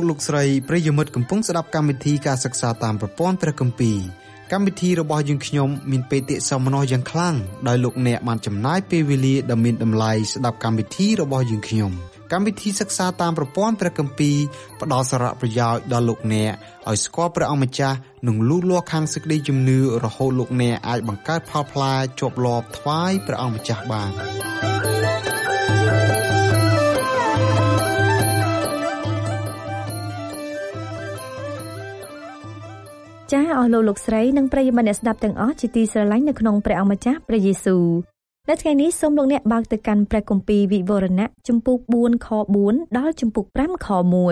លោកស្រីប្រិយមិត្តកំពុងស្ដាប់កម្មវិធីការសិក្សាតាមប្រព័ន្ធព្រះគម្ពីរកម្មវិធីរបស់យើងខ្ញុំមានបេតិសោមនស្សយ៉ាងខ្លាំងដោយលោកអ្នកបានចំណាយពេលវេលាដ៏មានតម្លៃស្ដាប់កម្មវិធីរបស់យើងខ្ញុំកម្មវិធីសិក្សាតាមប្រព័ន្ធព្រះគម្ពីរផ្ដល់សារៈប្រយោជន៍ដល់លោកអ្នកឲ្យស្គាល់ព្រះអង្គម្ចាស់និងលូតលាស់ខាងសេចក្តីជំនឿរហូតលោកអ្នកអាចបង្កើតផលផ្លែជាប់លាប់ថ្វាយព្រះអង្គម្ចាស់បានចាអស់លោកស្រីនិងប្រិយមិត្តអ្នកស្ដាប់ទាំងអស់ជាទីស្រឡាញ់នៅក្នុងព្រះអង្គម្ចាស់ព្រះយេស៊ូវនៅថ្ងៃនេះសូមលោកអ្នកបើកទៅកាន់ព្រះគម្ពីរវិវរណៈជំពូក4ខ4ដល់ជំពូក5ខ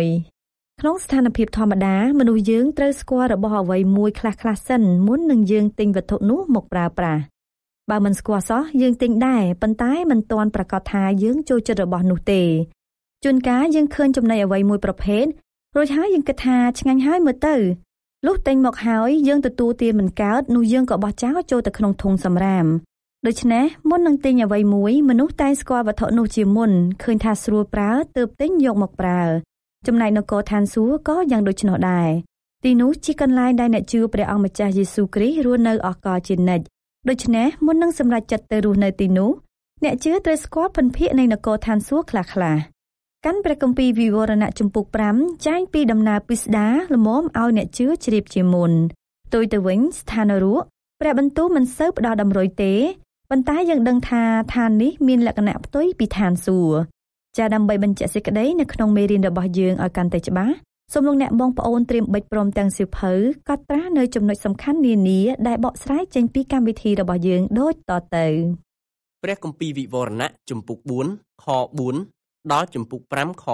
1ក្នុងស្ថានភាពធម្មតាមនុស្សយើងត្រូវស្គាល់របស់អ្វីមួយខ្លះៗសិនមុននឹងយើងទិញវត្ថុនោះមកប្រើប្រាស់បើមិនស្គាល់សោះយើងទិញដែរប៉ុន្តែមិនទាន់ប្រាកដថាយើងចូលចិត្តរបស់នោះទេជួនកាលយើងឃើញចំណីអ្វីមួយប្រភេទរួចហើយយើងគិតថាឆ្ងាញ់ហើយមើលទៅលុះទិញមកហើយយើងទទួលទានមិនកើតនោះយើងក៏បោះចោលចូលទៅក្នុងធុងសំរាមដូច្នេះមុននឹងទិញអ្វីមួយមនុស្សតែងស្គាល់វត្ថុនោះជាមុនឃើញថាស្រួលប្រើទើបទិញយកមកប្រើចំណែកនគរឋានសួគ៌ក៏យ៉ាងដូច្នោះដែរទីនោះជាកន្លែងដែលអ្នកជឿព្រះអង្គម្ចាស់យេស៊ូវគ្រីស្ទរស់នៅអកលជានិច្ចដូច្នេះមុននឹងសម្រេចចិត្តទៅរស់នៅទីនោះអ្នកជឿត្រូវស្គាល់ភិនភាគនៃនគរឋានសួគ៌ខ្លះៗកាន់ព្រះគម្ពីរវិវរណៈជំពូក5ចែងពីដំណើរពិស្ដារល្មមឲ្យអ្នកជឿជ្រាបជាមុនផ្ទុយទៅវិញស្ថាននរកព្រះបន្ទូលមិនសូវផ្ដល់តម្រុយទេប៉ុន្តែយើងដឹងថាឋាននេះមានលក្ខណៈផ្ទុយពីឋានសួគ៌ចាដើម្បីបញ្ជាក់សេចក្តីនៅក្នុងមេរៀនរបស់យើងឲ្យកាន់តែច្បាស់សូមលោកអ្នកបងប្អូនត្រៀមបិចព្រមទាំងសៀវភៅកត់ត្រានៅចំណុចសំខាន់នានាដែលបកស្រាយចេញពីកម្មវិធីរបស់យើងដូចតទៅព្រះគម្ពីរវិវរណៈជំពូក4ខ4ដល់ជំពូក5ខ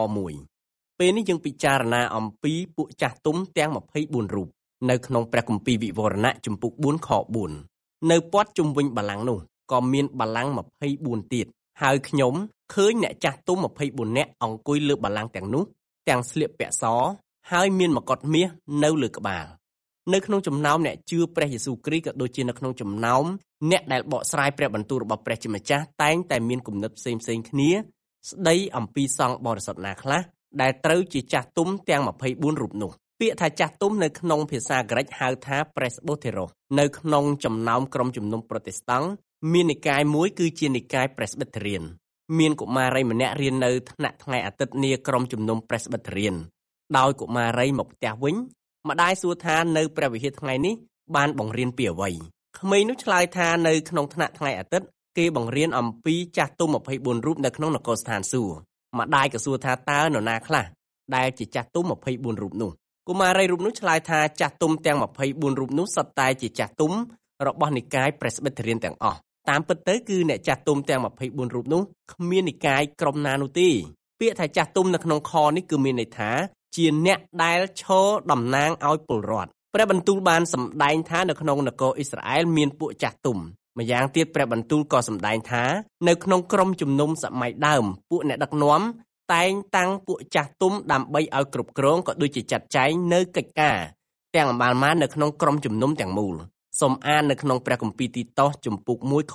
1ពេលនេះយើងពិចារណាអំពីពួកចាស់ទុំទាំង24រូបនៅក្នុងព្រះគម្ពីរវិវរណៈជំពូក4ខ4នៅព័ទ្ធជុំវិញបល្ល័ង្កនោះក៏មានបល្ល័ង្ក24ទៀតហើយខ្ញុំឃើញអ្នកចាស់ទុំ24នាក់អង្គុយលើបល្ល័ង្កទាំងនោះទាំងស្លៀកពាក់សហើយមានមកុដមាសនៅលើក្បាលនៅក្នុងចំណោមអ្នកជឿព្រះយេស៊ូវគ្រីស្ទក៏ដូចជានៅក្នុងចំណោមអ្នកដែលបកស្រាយព្រះបន្ទូលរបស់ព្រះជាម្ចាស់តែងតែមានគំនិតផ្សេងៗគ្នាស្ដីអំពីសង្ឃបរិសុទ្ធណាខ្លះដែលត្រូវជាចាស់ទុំទាំង24រូបនោះពាក្យថាចាស់ទុំនៅក្នុងភាសាក្រិកហៅថា Presbyteros នៅក្នុងចំណោមក្រុមជំនុំប្រូតេស្តង់មាននិកាយមួយគឺជានិកាយ Presbyterian មានកុមារីម្នាក់រៀននៅថ្នាក់ថ្ងៃអាទិត្យនាក្រុមជំនុំ Presbyterian ដោយកុមារីមកផ្ទះវិញម្ដាយសួរថានៅព្រះវិហារថ្ងៃនេះបានបង្រៀនពីអ្វីក្មេងនោះឆ្លើយថានៅក្នុងថ្នាក់ថ្ងៃអាទិត្យគេបង្រៀនអំពីចាស់ទុំ24រូបនៅក្នុងនគរស្ថានសួគ៌ម្ដាយក៏សួរថាតើនរណាខ្លះដែលជាចាស់ទុំ24រូបនោះកុមារីរូបនោះឆ្លើយថាចាស់ទុំទាំង24រូបនោះសុទ្ធតែជាចាស់ទុំរបស់និកាយ Presbyterian ទាំងអស់តាមពិតទៅគឺអ្នកចាស់ទុំទាំង24រូបនោះគ្មាននិកាយក្រុមណានោះទេពាក្យថាចាស់ទុំនៅក្នុងខនេះគឺមានន័យថាជាអ្នកដែលឈរតំណាងឲ្យពលរដ្ឋព្រះបន្ទូលបានសម្ដែងថានៅក្នុងនគរអ៊ីស្រាអែលមានពួកចាស់ទុំម្យ៉ាងទៀតព្រះបន្ទូលក៏សម្ដែងថានៅក្នុងក្រុមជំនុំសម័យដើមពួកអ្នកដឹកនាំតែងតាំងពួកចាស់ទុំដើម្បីឲ្យគ្រប់គ្រងក៏ដូចជាចាត់ចែងនៅកិច្ចការទាំងអម្បាលម៉ាននៅក្នុងក្រុមជំនុំទាំងមូលសូមអាននៅក្នុងព្រះគម្ពីរទីតូសជំពូក1ខ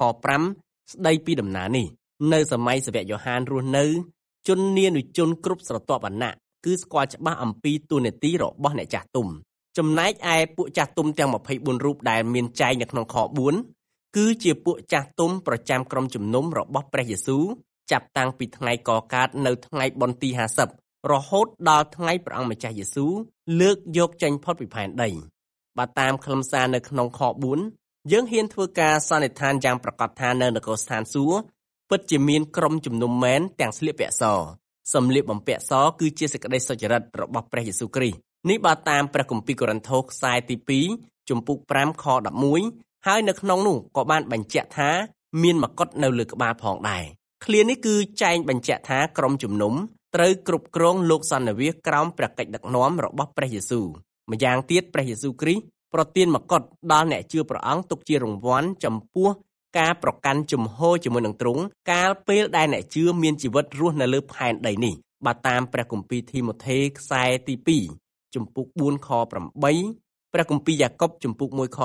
5ស្ដីពីដំណើរនេះនៅសម័យសាវកយ៉ូហានរស់នៅជននានុជនគ្រប់ស្រទាប់វណ្ណៈគឺស្គាល់ច្បាស់អំពីទូនាទីរបស់អ្នកចាស់ទុំចំណែកឯពួកចាស់ទុំទាំង24រូបដែលមានចែងនៅក្នុងខ4គឺជាពួកចាស់ទុំប្រចាំក្រុមជំនុំរបស់ព្រះយេស៊ូវចាប់តាំងពីថ្ងៃកកើតនៅថ្ងៃបុណ្យទី50រហូតដល់ថ្ងៃព្រះអង្គម្ចាស់យេស៊ូវលើកយកចេញផុតពីផែនដីបើតាមខ្លឹមសារនៅក្នុងខ4យើងហ៊ានធ្វើការសន្និដ្ឋានយ៉ាងប្រកាសថានៅនគរស្ថានសួគ៌ពិតជាមានក្រុមជំនុំមែនទាំងស្លៀកពាក់សសម្លៀកបំពាក់សគឺជាសេចក្តីសុចរិតរបស់ព្រះយេស៊ូវគ្រីស្ទនេះបើតាមព្រះគម្ពីរកូរិនថូសខ្សែទី2ជំពូក5ខ11ហើយនៅក្នុងនោះក៏បានបញ្ជាក់ថាមានមកុដនៅលើក្បាលផងដែរឃ្លានេះគឺចែងបញ្ជាក់ថាក្រុមជំនុំត្រូវគ្រប់គ្រងលោកសន្និវាសក្រោមព្រះកិច្ចដឹកនាំរបស់ព្រះយេស៊ូវម្យ៉ាងទៀតព្រះយេស៊ូវគ្រីស្ទប្រទានមកុដដល់អ្នកជឿព្រះអង្គទុកជារង្វាន់ចំពោះការប្រកាន់ជំហរជាមួយនឹងទ្រង់កាលពេលដែលអ្នកជឿមានជីវិតរស់នៅលើផែនដីនេះបើតាមព្រះគម្ពីរធីម៉ូថេខ្សែទី2ជំពូក4ខ8ព្រះគម្ពីរយ៉ាកុបជំពូក1ខ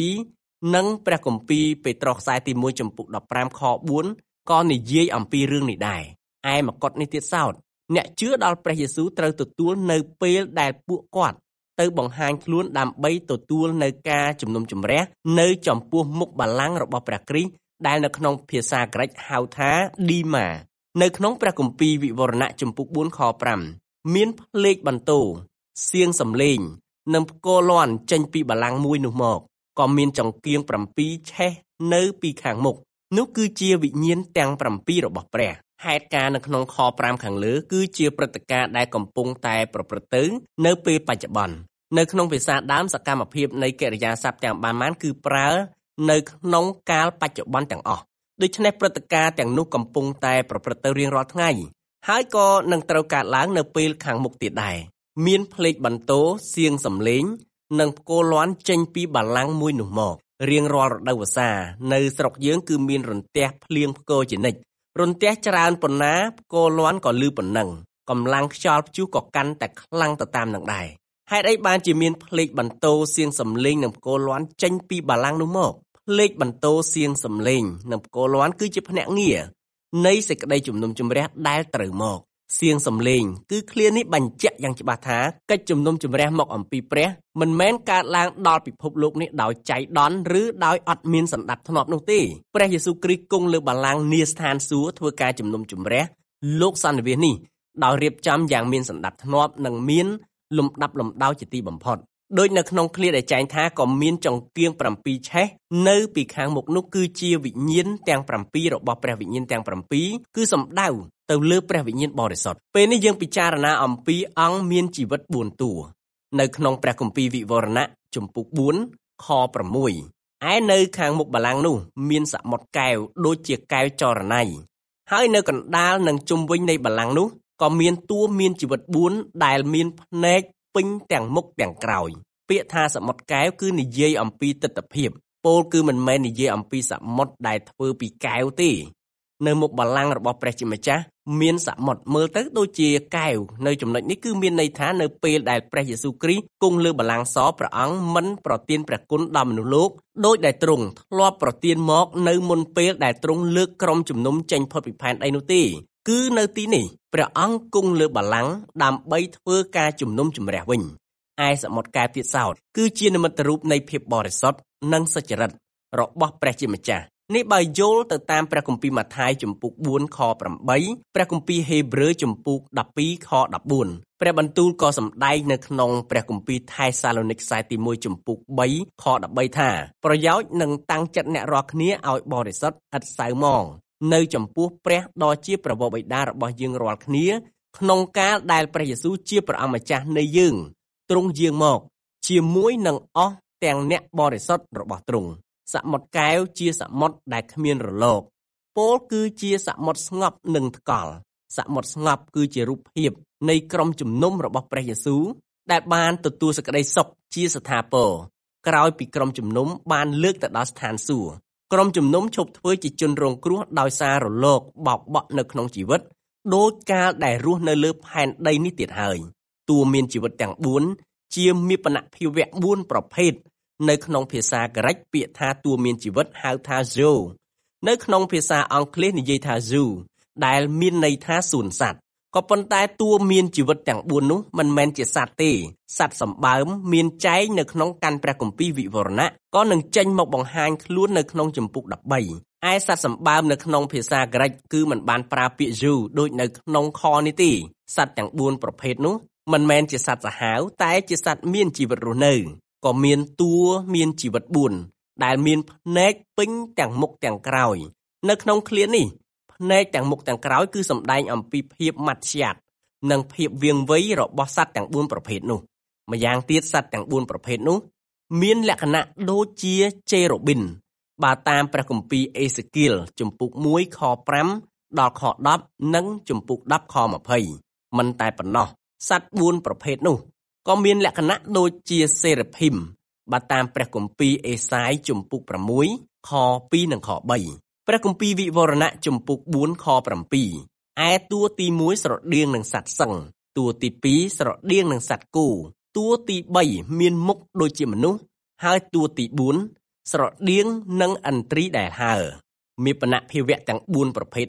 12និងព្រះគម្ពីរពេត្រុសខ្សែទី1ជំពូក15ខ4ក៏និយាយអំពីរឿងនេះដែរឯមកុដនេះទៀតសោតអ្នកជឿដល់ព្រះយេស៊ូវត្រូវទទួលនៅពេលដែលពួកគាត់ទៅបង្ហាញខ្លួនដើម្បីទទួលនៅការជំនុំជម្រះនៅចំពោះមុខបល្ល័ង្ករបស់ព្រះគ្រីស្ទដែលនៅក្នុងភាសាក្រិកហៅថាឌីម៉ានៅក្នុងព្រះគម្ពីរវិវរណៈជំពូក4ខ5មានភ្លេចបន្ទោសៀងសំឡេងនិងផ្គរលាន់ចេញពីបល្ល័ង្កមួយនោះមកក៏មានចង្កៀង7ឆេះនៅពីខាងមុខនោះគឺជាវិញ្ញាណទាំង7របស់ព្រះហេតុការណ៍នៅក្នុងខ5ខាងលើគឺជាព្រឹត្តិការណ៍ដែលកំពុងតែប្រព្រឹត្តទៅនៅពេលបច្ចុប្បន្ននៅក្នុងភាសាដើមសកម្មភាពនៃកិរិយាសព្ទទាំងបានគឺប្រើនៅក្នុងកាលបច្ចុប្បន្នទាំងអស់ដូច្នេះព្រឹត្តិការណ៍ទាំងនោះកំពុងតែប្រព្រឹត្តទៅរៀងរាល់ថ្ងៃហើយក៏នឹងត្រូវកើតឡើងនៅពេលខាងមុខទៀតដែរមានភ្លេចបន្ទោសៀងសំឡេងនិងផ្គរលាន់ចេញពីបល្ល័ង្កមួយនោះមករៀងរាល់រដូវវស្សានៅស្រុកយើងគឺមានរន្ទះភ្លៀងផ្គរជានិច្ចរន្ទះច្រើនប៉ុណ្ណាផ្គរលាន់ក៏លឺប៉ុណ្ណឹងកម្លាំងខ្យល់ព្យុះក៏កាន់តែខ្លាំងទៅតាមនឹងដែរហេតុអីបានជាមានភ្លេចបន្ទោសៀងសំឡេងនិងផ្គរលាន់ចេញពីបល្ល័ង្កនោះមកភ្លេចបន្ទោសៀងសំឡេងនិងផ្គរលាន់គឺជាភ្នាក់ងារនៃសេចក្តីជំនុំជម្រះដែលត្រូវមកសៀងសំឡេងគឺឃ្លានេះបញ្ជាក់យ៉ាងច្បាស់ថាកិច្ចជំនុំជម្រះមកអំពីព្រះមិនមែនកើតឡើងដល់ពិភពលោកនេះដោយចៃដន្យឬដោយអត់មានសណ្ដាប់ធ្នាប់នោះទេព្រះយេស៊ូវគ្រីស្ទគង់លើបល្ល័ង្កនាស្ថានសួគ៌ធ្វើការជំនុំជម្រះលោកសន្និវាសនេះដោយរៀបចំយ៉ាងមានសណ្ដាប់ធ្នាប់និងមានលំដាប់លំដោយជាទីបំផុតដោយនៅក្នុងឃ្លាដែលចែងថាក៏មានចង្កៀង7ឆេះនៅពីខាងមុខនោះគឺជាវិញ្ញាណទាំង7របស់ព្រះវិញ្ញាណទាំង7គឺសំដៅទៅលើព្រះវិញ្ញាណបរិសុទ្ធពេលនេះយើងពិចារណាអំពីអង្គមានជីវិត4តួនៅក្នុងព្រះគម្ពីរវិវរណៈជំពូក4ខ6ឯនៅខាងមុខបល្ល័ង្កនោះមានសមុទ្រកែវដូចជាកែវចរណៃហើយនៅកណ្ដាលនិងជុំវិញនៃបល្ល័ង្កនោះក៏មានតួមានជីវិត4ដែលមានភ្នែកពេញទាំងមុខទាំងក្រោយពាក្យថាសមុទ្រកែវគឺនិយាយអំពីទិដ្ឋភាពពោលគឺមិនមែននិយាយអំពីសមុទ្រដែលធ្វើពីកែវទេនៅមុខបល្ល័ង្ករបស់ព្រះជាម្ចាស់មានសមុទ្រមើលទៅដូចជាកែវនៅចំណុចនេះគឺមានន័យថានៅពេលដែលព្រះយេស៊ូវគ្រីស្ទគង់លើបល្ល័ង្កសព្រះអង្គមិនប្រទានព្រះគុណដល់មនុស្សលោកដោយដែលទ្រង់ធ្លាប់ប្រទានមកនៅមុនពេលដែលទ្រង់លើកក្រុមជំនុំចេញផុតពីផែនដីនោះទេគឺនៅទីនេះព្រះអង្គគង់លើបល្ល័ង្កដើម្បីធ្វើការជំនុំជម្រះវិញឯសមុទ្រកែវទៀតសោតគឺជានិមិត្តរូបនៃភាពបរិសុទ្ធនិងសុចរិតរបស់ព្រះជាម្ចាស់នេះបើយល់ទៅតាមព្រះគម្ពីរម៉ាថាយជំពូក4ខ8ព្រះគម្ពីរហេព្រើរជំពូក12ខ14ព្រះបន្ទូលក៏សម្ដែងនៅក្នុងព្រះគម្ពីរថេសាឡូនីកខ្សែទី1ជំពូក3ខ13ថាប្រយោជន៍នឹងតាំងចិត្តអ្នករាល់គ្នាឲ្យបរិសុទ្ធឥតសៅហ្មងនៅចំពោះព្រះដ៏ជាព្រះវរបិតារបស់យើងរាល់គ្នាក្នុងកាលដែលព្រះយេស៊ូវជាព្រះអង្គម្ចាស់នៃយើងទ្រង់យាងមកជាមួយនឹងអស់ទាំងអ្នកបរិសុទ្ធរបស់ទ្រង់សមុទ្រកែវជាសមុទ្រដែលគ្មានរលកពោលគឺជាសមុទ្រស្ងប់និងថ្កល់សមុទ្រស្ងប់គឺជារូបភាពនៃក្រុមជំនុំរបស់ព្រះយេស៊ូវដែលបានទទួលសេចក្តីសុខជាស្ថាពរក្រោយពីក្រុមជំនុំបានលើកទៅដល់ស្ថានសួគ៌ក្រុមជំនុំឈប់ធ្វើជាជនរងគ្រោះដោយសាររលកបោកបក់នៅក្នុងជីវិតដោយកាលដែលរស់នៅលើផែនដីនេះទៀតហើយតួមានជីវិតទាំង4ជាមាបនភាវៈ4ប្រភេទនៅក្នុងភាសាក្រិកពាក្យថាតួមានជីវិតហៅថា zoo នៅក្នុងភាសាអង់គ្លេសនិយាយថា zoo ដែលមានន័យថាសួនសត្វក៏ប៉ុន្តែតួមានជីវិតទាំង4នោះមិនមែនជាសត្វទេសត្វសម្បើមមានចែងនៅក្នុងកាន់ព្រះគម្ពីរវិវរណៈក៏នឹងចេញមកបង្ហាញខ្លួននៅក្នុងជំពូក13ឯសត្វសម្បើមនៅក្នុងភាសាក្រិកគឺមិនបានប្រើពាក្យ zoo ដូចនៅក្នុងខនេះទេសត្វទាំង4ប្រភេទនោះមិនមែនជាសត្វសាហាវតែជាសត្វមានជីវិតរស់នៅក៏មានតួមានជីវិត4ដែលមានភ្នែកពេញទាំងមុខទាំងក្រោយនៅក្នុងឃ្លានេះភ្នែកទាំងមុខទាំងក្រោយគឺសម្ដែងអំពីភាពម៉ាត់ស្យាតនិងភាពវាងវៃរបស់សត្វទាំង4ប្រភេទនោះម្យ៉ាងទៀតសត្វទាំង4ប្រភេទនោះមានលក្ខណៈដូចជាជេរ៉ូប៊ីនបើតាមព្រះគម្ពីរអេសេគៀលជំពូក1ខ5ដល់ខ10និងជំពូក10ខ20មិនតែប៉ុណ្ណោះសត្វ4ប្រភេទនោះក៏មានលក្ខណៈដូចជាសេរ៉ាភីមបើតាមព្រះគម្ពីរអេសាយជំពូក6ខ2និងខ3ព្រះគម្ពីរវិវរណៈជំពូក4ខ7ឯតួទី1ស្រដៀងនឹងសត្វសិង្ហតួទី2ស្រដៀងនឹងសត្វគោតួទី3មានមុខដូចជាមនុស្សហើយតួទី4ស្រដៀងនឹងឥន្ទ្រីដែលហើរមាបនភាវៈទាំង4ប្រភេទនេះ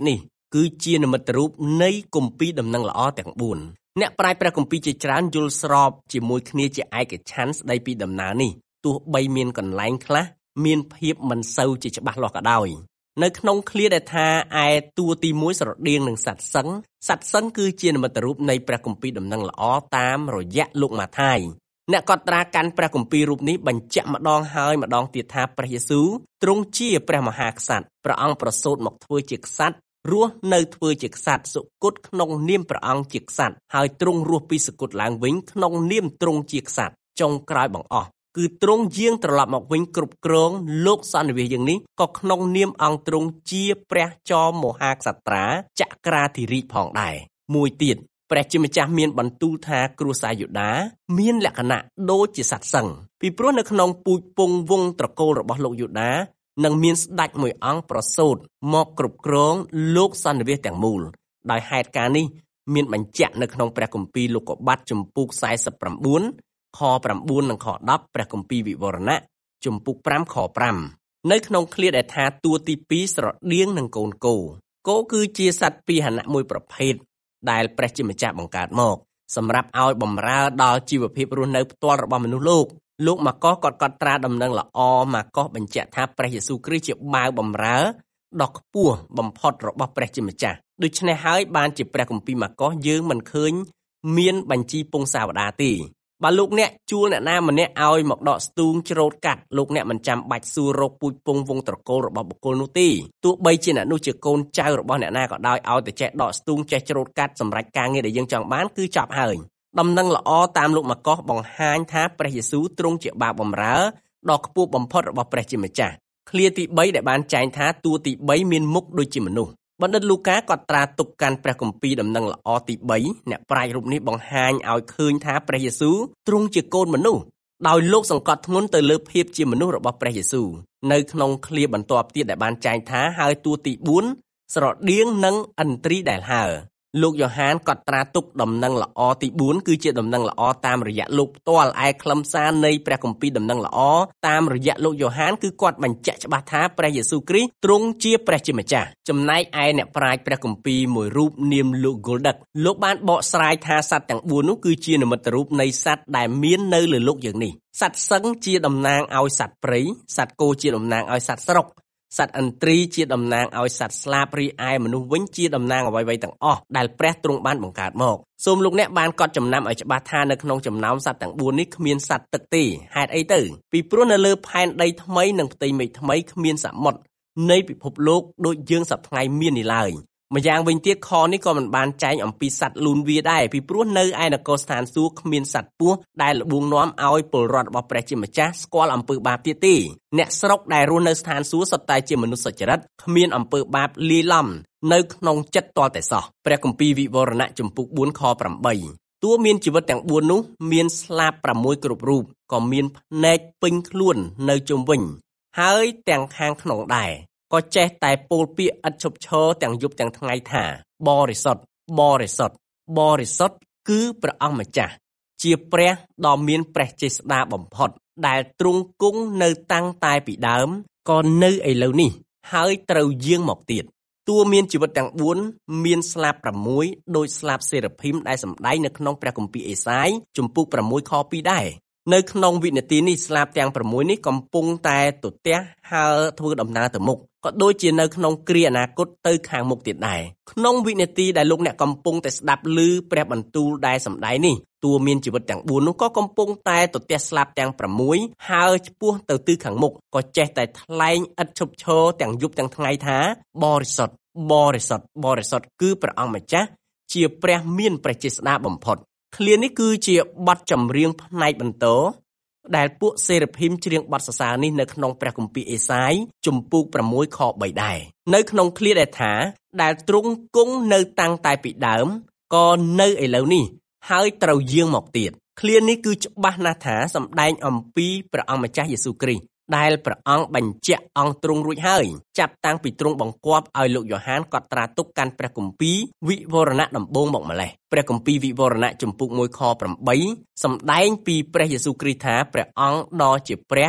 គឺជានិមិត្តរូបនៃគម្ពីរដំណឹងល្អទាំង4អ្នកប្រាជ្ញព្រះគម្ពីរជាច្រើនយល់ស្របជាមួយគ្នាជាឯកច្ឆន្ទស្ដីពីដំណើរនេះទោះបីមានកន្លែងខ្លះមានភាពមិនសូវជាច្បាស់លាស់ក៏ដោយនៅក្នុងឃ្លាដែលថាឯតួទី1ស្រដៀងនឹងសត្វសឹងគឺជានិមិត្តរូបនៃព្រះគម្ពីរដំណឹងល្អតាមរយៈលោកម៉ាថាយអ្នកកត់ត្រាកាន់ព្រះគម្ពីររូបនេះបញ្ជាក់ម្ដងហើយម្ដងទៀតថាព្រះយេស៊ូវទ្រង់ជាព្រះមហាក្សត្រព្រះអង្គប្រសូតមកធ្វើជាក្សត្ររស់នៅធ្វើជាក្សត្រសុគតក្នុងនាមព្រះអង្គជាក្សត្រហើយទ្រង់រស់ពីសុគតឡើងវិញក្នុងនាមទ្រង់ជាក្សត្រចុងក្រោយបង្អស់គឺទ្រង់យាងត្រឡប់មកវិញគ្រប់គ្រងលោកសន្និវាសយ៉ាងនេះក៏ក្នុងនាមអង្គទ្រង់ជាព្រះចោមមហាក្សត្រាចក្រាធិរាជផងដែរមួយទៀតព្រះជាម្ចាស់មានបន្ទូលថាគ្រួសារយូដាមានលក្ខណៈដូចជាសត្វសឹងពីព្រោះនៅក្នុងពូជពង្សវង្សត្រកូលរបស់លោកយូដានឹងមានស្ដេចមួយអង្គប្រសូតមកគ្រប់គ្រងលោកសន្និវាសទាំងមូលដោយហេតុការណ៍នេះមានបញ្ជាក់នៅក្នុងព្រះគម្ពីរលោកុបាទជំពូក49ខ9និងខ10ព្រះគម្ពីរវិវរណៈជំពូក5ខ5នៅក្នុងឃ្លាដែលថាតួទី2ស្រដៀងនឹងកូនគោគឺជាសត្វពាហនៈមួយប្រភេទដែលព្រះជាម្ចាស់បង្កើតមកសម្រាប់ឲ្យបម្រើដល់ជីវភាពរស់នៅផ្ទាល់របស់មនុស្សលោកម៉ាកុសក៏កត់ត្រាដំណឹងល្អម៉ាកុសបញ្ជាក់ថាព្រះយេស៊ូវគ្រីស្ទជាបាវបម្រើដ៏ខ្ពស់បំផុតរបស់ព្រះជាម្ចាស់ដូច្នេះហើយបានជាព្រះគម្ពីរម៉ាកុសយើងមិនឃើញមានបញ្ជីពងសាវតាទេបើលោកអ្នកជួលអ្នកណាម្នាក់ឲ្យមកដកស្ទូងច្រូតកាត់លោកអ្នកមិនចាំបាច់សួររកពូជពង្សវង្សត្រកូលរបស់បុគ្គលនោះទេទោះបីជាអ្នកនោះជាកូនចៅរបស់អ្នកណាក៏ដោយឲ្យតែចេះដកស្ទូងចេះច្រូតកាត់សម្រាប់ការងារដែលយើងចង់បានគឺចប់ហើយដំណឹងល្អតាមលោកម៉ាកុសបង្ហាញថាព្រះយេស៊ូវទ្រង់ជាបាវបម្រើដ៏ខ្ពស់បំផុតរបស់ព្រះជាម្ចាស់ឃ្លាទី3ដែលបានចែងថាតួទី3មានមុខដូចជាមនុស្សបណ្ឌិតលូកាក៏ត្រាទុកកាន់ព្រះគម្ពីរដំណឹងល្អទី3អ្នកប្រាជ្ញរូបនេះបង្ហាញឲ្យឃើញថាព្រះយេស៊ូវទ្រង់ជាកូនមនុស្សដោយលោកសង្កត់ធ្ងន់ទៅលើភាពជាមនុស្សរបស់ព្រះយេស៊ូវនៅក្នុងឃ្លាបន្ទាប់ទៀតដែលបានចែងថាហើយតួទី4ស្រដៀងនឹងឥន្ទ្រីដែលហើរលោកយ៉ូហានកត់ត្រាទុកដំណឹងល្អទី4គឺជាដំណឹងល្អតាមរយៈលោកផ្ទាល់ឯខ្លឹមសារនៃព្រះគម្ពីរដំណឹងល្អតាមរយៈលោកយ៉ូហានគឺគាត់បញ្ជាក់ច្បាស់ថាព្រះយេស៊ូវគ្រីស្ទទ្រង់ជាព្រះជាម្ចាស់ចំណែកឯអ្នកប្រាជ្ញព្រះគម្ពីរមួយរូបនាមលោកហ្គូលដឹកលោកបានបកស្រាយថាសត្វទាំង4នោះគឺជានិមិត្តរូបនៃសត្វដែលមាននៅលើលោកយើងនេះសត្វសឹងជាតំណាងឲ្យសត្វព្រៃសត្វគោជាតំណាងឲ្យសត្វស្រុកសត្វឥន្ទ្រីជាតំណាងឲ្យសត្វស្លាបរីឯមនុស្សវិញជាតំណាងអ្វីៗទាំងអស់ដែលព្រះទ្រង់បានបង្កើតមកសូមលោកអ្នកបានកត់ចំណាំឲ្យច្បាស់ថានៅក្នុងចំណោមសត្វទាំង4នេះគ្មានសត្វទឹកទេហេតុអីទៅពីព្រោះនៅលើផែនដីថ្មីនិងផ្ទៃមេឃថ្មីគ្មានសមុទ្រនៃពិភពលោកដូចយើងសប្តាហ៍មាននេះឡើយម្យ៉ាងវិញទៀតខនេះក៏មិនបានចែងអំពីសត្វលូនវាដែរពីព្រោះនៅឯនគរស្ថានសួគ៌គ្មានសត្វពស់ដែលល្បួងនាំឲ្យពលរដ្ឋរបស់ព្រះជាម្ចាស់ស្គាល់អំពើបាបទៀតទេអ្នកស្រុកដែលរស់នៅស្ថានសួគ៌សុទ្ធតែជាមនុស្សសុចរិតគ្មានអំពើបាបលាយឡំនៅក្នុងចិត្តទាល់តែសោះព្រះគម្ពីរវិវរណៈជំពូក4ខ8តួមានជីវិតទាំង4នោះមានស្លាប6គ្រប់រូបក៏មានភ្នែកពេញខ្លួននៅជុំវិញហើយទាំងខាងក្នុងដែរក៏ចេះតែពោលពាក្យឥតឈប់ឈរទាំងយប់ទាំងថ្ងៃថាបរិសុទ្ធបរិសុទ្ធបរិសុទ្ធគឺព្រះអង្គម្ចាស់ជាព្រះដ៏មានព្រះចេស្តាបំផុតដែលទ្រង់គង់នៅតាំងតែពីដើមក៏នៅឥឡូវនេះហើយត្រូវយាងមកទៀតតួមានជីវិតទាំង4មានស្លាប6ដូចស្លាបសេរ៉ាភីមដែលសម្ដែងនៅក្នុងព្រះគម្ពីរអេសាយជំពូក6ខ2ដែរនៅក្នុងវិនាទីនេះស្លាបទាំង6នេះកំពុងតែទទះហើរធ្វើដំណើរទៅមុខក៏ដូចជានៅក្នុងគ្រាអនាគតទៅខាងមុខទៀតដែរក្នុងវិនាទីដែលលោកអ្នកកំពុងតែស្ដាប់ឮព្រះបន្ទូលដែលសម្ដែងនេះតួមានជីវិតទាំង4នោះក៏កំពុងតែទទះស្លាបទាំង6ហើរឆ្ពោះទៅទិសខាងមុខក៏ចេះតែថ្លែងឥតឈប់ឈរទាំងយប់ទាំងថ្ងៃថាបរិសុទ្ធបរិសុទ្ធបរិសុទ្ធគឺព្រះអង្គម្ចាស់ជាព្រះមានព្រះចេស្តាបំផុតឃ្លានេះគឺជាបទចម្រៀងផ្នែកបន្តដែលពួកសេរ៉ាភីមច្រៀងបទសរសើរនេះនៅក្នុងព្រះគម្ពីរអេសាយជំពូក6ខ3ដែរនៅក្នុងឃ្លាដែលថាដែលទ្រង់គង់នៅតាំងតែពីដើមក៏នៅឥឡូវនេះហើយត្រូវយាងមកទៀតឃ្លានេះគឺច្បាស់ណាស់ថាសម្ដែងអំពីព្រះអង្គម្ចាស់យេស៊ូវគ្រីស្ទដែលព្រះអង្គបញ្ជាក់អង្គទ្រង់រួចហើយចាប់តាំងពីទ្រង់បង្គាប់ឲ្យលោកយ៉ូហានកត់ត្រាទុកកាន់ព្រះគម្ពីរវិវរណៈដំបូងមកម្លេះព្រះគម្ពីរវិវរណៈជំពូក1ខ8សម្ដែងពីព្រះយេស៊ូវគ្រីស្ទថាព្រះអង្គដ៏ជាព្រះ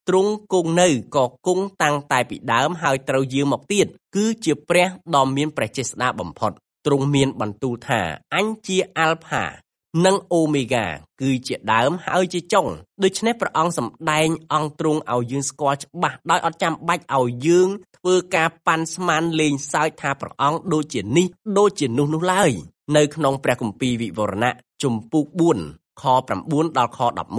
ទ្រង់គង់នៅក៏គង់តាំងតែពីដើមហើយត្រូវយាងមកទៀតគឺជាព្រះដ៏មានព្រះចេស្តាបំផុតទ្រង់មានបន្ទូលថាអញជាអាល់ផានិងអូមេហ្គាគឺជាដើមហើយជាចុងដូច្នេះព្រះអង្គសម្ដែងអង្គទ្រង់ឲ្យយើងស្គាល់ច្បាស់ដោយអត់ចាំបាច់ឲ្យយើងធ្វើការប៉ាន់ស្មានលេងសើចថាព្រះអង្គដូចជានេះដូចជានោះឡើយនៅក្នុងព្រះគម្ពីរវិវរណៈជំពូក4ខ9ដល់ខ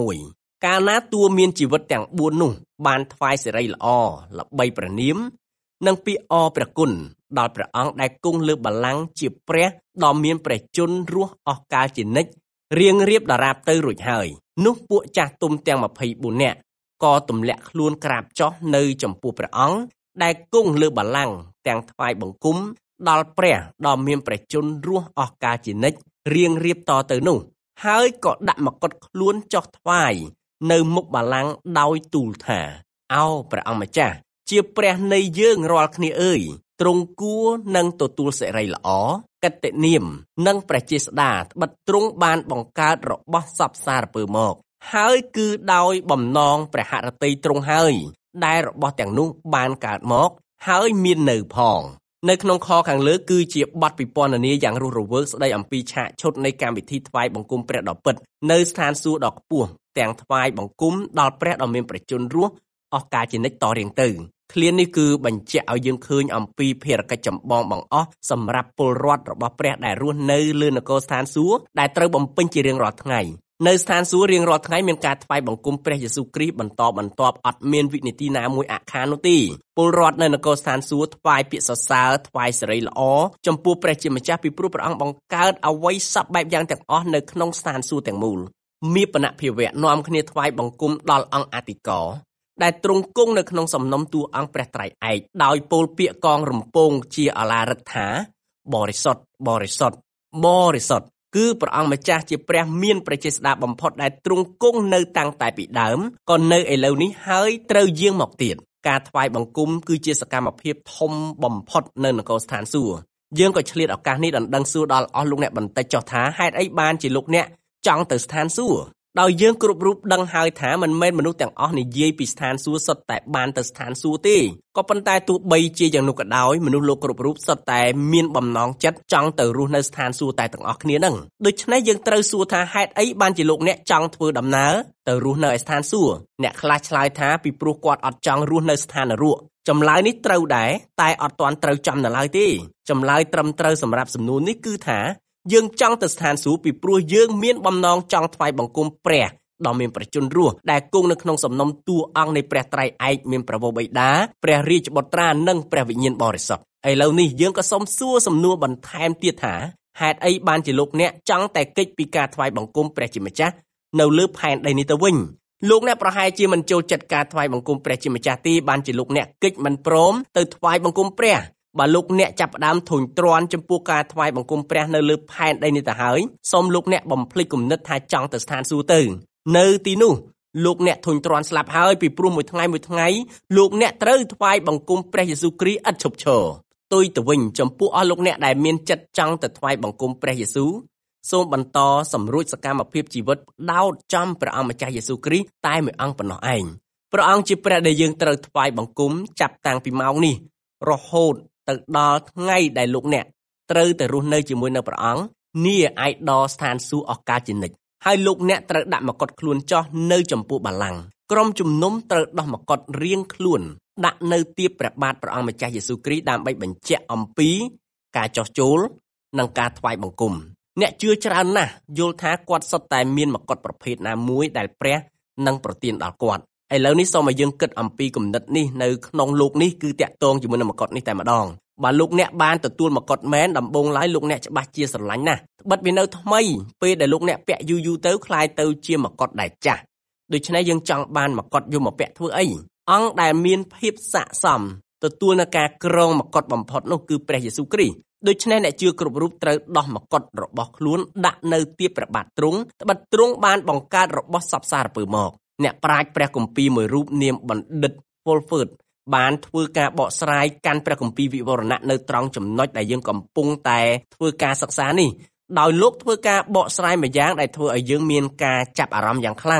11កាលណាតួមានជីវិតទាំង4នោះបានថ្វាយសិរីល្អល្បីព្រះនាមនិងពីអរព្រះគុណដល់ព្រះអង្គដែលគង់លើបល្ល័ង្កជាព្រះដ៏មានព្រះជន្មរស់អស់កាលជានិច្ចរៀងរៀបដរាបទៅរួចហើយនោះពួកចាស់ទុំទាំង24នាក់ក៏ទម្លាក់ខ្លួនក្រាបចុះនៅចំពោះព្រះអង្គដែលគង់លើបល្ល័ង្កទាំងថ្វាយបង្គំដល់ព្រះដ៏មានព្រះជន្មរស់អស់កាលជានិច្ចរៀងរៀបតទៅនោះហើយក៏ដាក់មកុដខ្លួនចុះថ្វាយនៅមុខបល្ល័ង្កដោយទូលថាអោព្រះអង្គម្ចាស់ជាព្រះនៃយើងរាល់គ្នាអើយទ្រង់គួរនឹងទទួលសិរីល្អកិត្តិនាមនិងព្រះចេស្តាត្បិតទ្រង់បានបង្កើតរបស់សព្វសារពើមកហើយគឺដោយបំណងព្រះហឫទ័យទ្រង់ហើយដែលរបស់ទាំងនោះបានកើតមកហើយមាននៅផងនៅក្នុងខខាងលើគឺជាបទពិពណ៌នាយ៉ាងរស់រវើកស្ដីអំពីឆាកឈុតនៃកម្មវិធីថ្វាយបង្គំព្រះដ៏ពិតនៅស្ថានសួគ៌ដ៏ខ្ពស់ទាំងថ្វាយបង្គំដល់ព្រះដ៏មានព្រះជន្មរស់អស់កាលជានិច្ចតរៀងទៅឃ្លានេះគឺបញ្ជាក់ឲ្យយើងឃើញអំពីភារកិច្ចចម្បងបង្អស់សម្រាប់ពលរដ្ឋរបស់ព្រះដែលរស់នៅលើនគរស្ថានសួគ៌ដែលត្រូវបំពេញជារៀងរាល់ថ្ងៃនៅស្ថានសួគ៌រៀងរាល់ថ្ងៃមានការថ្វាយបង្គំព្រះយេស៊ូវគ្រីស្ទបន្តបន្ទាប់អត់មានវិនាទីណាមួយអាខាននោះទេពលរដ្ឋនៅនគរស្ថានសួគ៌ថ្វាយពាក្យសរសើរថ្វាយសិរីល្អចំពោះព្រះជាម្ចាស់ពីព្រោះព្រះអង្គបង្កើតអ្វីសពបែបយ៉ាងទាំងអស់នៅក្នុងស្ថានសួគ៌ទាំងមូលមានបណភិវៈនាំគ្នាថ្វាយបង្គំដល់អង្គអធិការដែលទ្រង់គង់នៅក្នុងសំណុំតួអង្គព្រះត្រៃឯកដោយពោលពាក្យកងរំពងជាអឡារិកថាបរិសុទ្ធបរិសុទ្ធបរិសុទ្ធគឺព្រះអង្គម្ចាស់ជាព្រះមានព្រះចេស្តាបំផុតដែលទ្រង់គង់នៅតាំងតែពីដើមក៏នៅឥឡូវនេះហើយត្រូវយាងមកទៀតការថ្វាយបង្គំគឺជាសកម្មភាពធំបំផុតនៅនគរស្ថានសួគ៌យើងក៏ឆ្លៀតឱកាសនេះដណ្ដឹងសួរដល់អស់លោកអ្នកបន្តិចចុះថាហេតុអីបានជាលោកអ្នកចង់ទៅស្ថានសួគ៌ដោយយើងគ្រប់រូបដឹងហើយថាមិនមែនមនុស្សទាំងអស់និយាយពីស្ថានសួគ៌សុទ្ធតែបានទៅស្ថានសួគ៌ទេក៏ប៉ុន្តែទោះបីជាយ៉ាងនោះក៏ដោយមនុស្សលោកគ្រប់រូបសុទ្ធតែមានបំណងចិត្តចង់ទៅរស់នៅស្ថានសួគ៌តែទាំងអស់គ្នានឹងដូច្នេះយើងត្រូវសួរថាហេតុអីបានជាលោកអ្នកចង់ធ្វើដំណើរទៅរស់នៅឯស្ថានសួគ៌អ្នកខ្លះឆ្លើយថាពីព្រោះគាត់អត់ចង់រស់នៅស្ថាននរកចម្លើយនេះត្រូវដែរតែអត់ទាន់ត្រូវចំនៅឡើយទេចម្លើយត្រឹមត្រូវសម្រាប់សំណួរនេះគឺថាយើងចង់ទៅស្ថានសួគ៌ពីព្រោះយើងមានបំណងចង់ថ្វាយបង្គំព្រះដ៏មានព្រះជន្មរស់ដែលគង់នៅក្នុងសំណុំតួអង្គនៃព្រះត្រៃឯកមានព្រះវរបិតាព្រះរាជបុត្រានិងព្រះវិញ្ញាណបរិសុទ្ធឥឡូវនេះយើងក៏សូមសួរសំណួរបន្ថែមទៀតថាហេតុអីបានជាលោកអ្នកចង់តែគេចពីការថ្វាយបង្គំព្រះជាម្ចាស់នៅលើផែនដីនេះទៅវិញលោកអ្នកប្រហែលជាមិនចូលចិត្តការថ្វាយបង្គំព្រះជាម្ចាស់ទេបានជាលោកអ្នកគេចមិនព្រមទៅថ្វាយបង្គំព្រះបើលោកអ្នកចាប់ផ្ដើមធុញទ្រាន់ចំពោះការថ្វាយបង្គំព្រះនៅលើផែនដីនេះទៅហើយសូមលោកអ្នកបំភ្លេចគំនិតថាចង់ទៅស្ថានសួគ៌ទៅនៅទីនោះលោកអ្នកធុញទ្រាន់ស្លាប់ហើយពីព្រោះមួយថ្ងៃលោកអ្នកត្រូវថ្វាយបង្គំព្រះយេស៊ូវគ្រីស្ទឥតឈប់ឈរផ្ទុយទៅវិញចំពោះអស់លោកអ្នកដែលមានចិត្តចង់ទៅថ្វាយបង្គំព្រះយេស៊ូវសូមបន្តសម្រួចសកម្មភាពជីវិតផ្ដោតចំព្រះអង្គម្ចាស់យេស៊ូវគ្រីស្ទតែមួយអង្គប៉ុណ្ណោះឯងព្រះអង្គជាព្រះដែលយើងត្រូវថ្វាយបង្គំចាប់តាំងពីម៉ោងនេះរហូតទៅដល់ថ្ងៃដែលលោកអ្នកត្រូវទៅរស់នៅជាមួយនឹងព្រះអង្គនាឯកដល់ស្ថានសួគ៌អស់កលជានិច្ចហើយលោកអ្នកត្រូវដាក់មកុដខ្លួនចុះនៅចំពោះបល្ល័ង្កក្រុមជំនុំត្រូវដោះមកុដរៀងខ្លួនដាក់នៅទៀបព្រះបាទព្រះអង្គម្ចាស់យេស៊ូវគ្រីស្ទដើម្បីបញ្ជាក់អំពីការចោះចូលនិងការថ្វាយបង្គំអ្នកជឿច្រើនណាស់យល់ថាគាត់សុទ្ធតែមានមកុដប្រភេទណាមួយដែលព្រះនឹងប្រទានដល់គាត់ឥឡូវនេះសូមឲ្យយើងគិតអំពីគំនិតនេះនៅក្នុងលោកនេះគឺតាក់ទងជាមួយនឹងមកុដនេះតែម្ដងបើលោកអ្នកបានទទួលមកុដមែនដំបូងឡើយលោកអ្នកច្បាស់ជាស្រឡាញ់ណាស់ត្បិតវានៅថ្មីពេលដែលលោកអ្នកពាក់យូរទៅคล้ายទៅជាមកុដដែលចាស់ដូច្នេះយើងចង់បានមកុដយកមកពាក់ធ្វើអីអង្គដែលមានភាពស័ក្តិសមទទួលនឹងការក្រងមកុដបំផុតនោះគឺព្រះយេស៊ូវគ្រីស្ទដូច្នេះអ្នកជឿគ្រប់រូបត្រូវដោះមកុដរបស់ខ្លួនដាក់នៅទៀបព្រះបាទទ្រង់ត្បិតទ្រង់បានបង្កើតរបស់សព្វសារពើមកអ្នកប្រាជ្ញព្រះគម្ពីរមួយរូបនាមបណ្ឌិត Wolfert បានធ្វើការបកស្រាយកាន់ព្រះគម្ពីរវិវរណៈនៅត្រង់ចំណុចដែលយើងកំពុងតែធ្វើការសិក្សានេះដោយលោកធ្វើការបកស្រាយមួយយ៉ាងដែលធ្វើឲ្យយើងមានការចាប់អារម្មណ៍យ៉ាងខ្លាំង